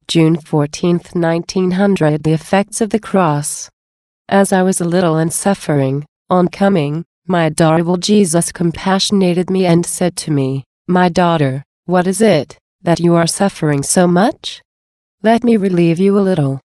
June 14, 1900. The effects of the cross. As I was little and suffering, on coming, my adorable Jesus compassionated me and said to me, "My daughter, what is it, that you are suffering so much? Let me relieve you a little."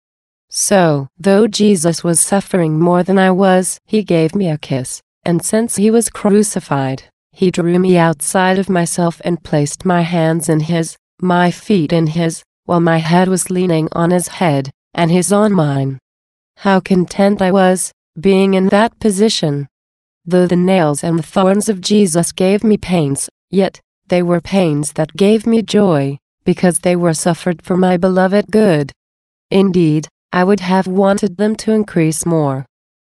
So, though Jesus was suffering more than I was, he gave me a kiss, and since he was crucified, he drew me outside of myself and placed my hands in his, my feet in his, while my head was leaning on his head, and his on mine. How content I was, being in that position. Though the nails and the thorns of Jesus gave me pains, yet they were pains that gave me joy, because they were suffered for my beloved good. Indeed, I would have wanted them to increase more.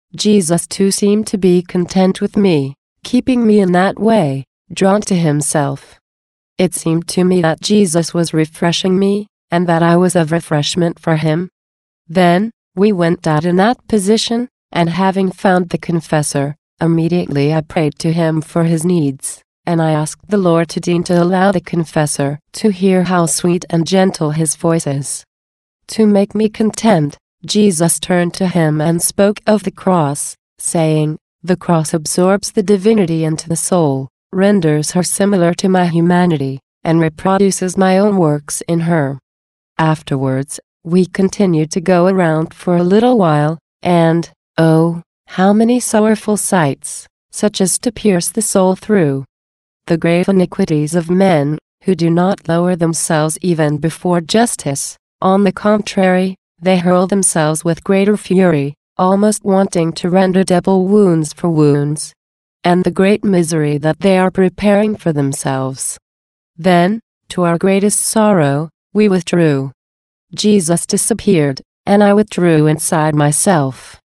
Jesus too seemed to be content with me, keeping me in that way, drawn to himself. It seemed to me that Jesus was refreshing me, and that I was of refreshment for him. Then, we went out in that position, and having found the confessor, immediately I prayed to him for his needs, and I asked the Lord to deign to allow the confessor to hear how sweet and gentle his voice is. To make me content, Jesus turned to him and spoke of the cross, saying, "The cross absorbs the divinity into the soul, renders her similar to my humanity, and reproduces my own works in her." Afterwards, we continued to go around for a little while, and, oh, how many sorrowful sights, such as to pierce the soul through. The grave iniquities of men, who do not lower themselves even before justice. On the contrary, they hurl themselves with greater fury, almost wanting to render double wounds for wounds. And the great misery that they are preparing for themselves. Then, to our greatest sorrow, we withdrew. Jesus disappeared, and I withdrew inside myself,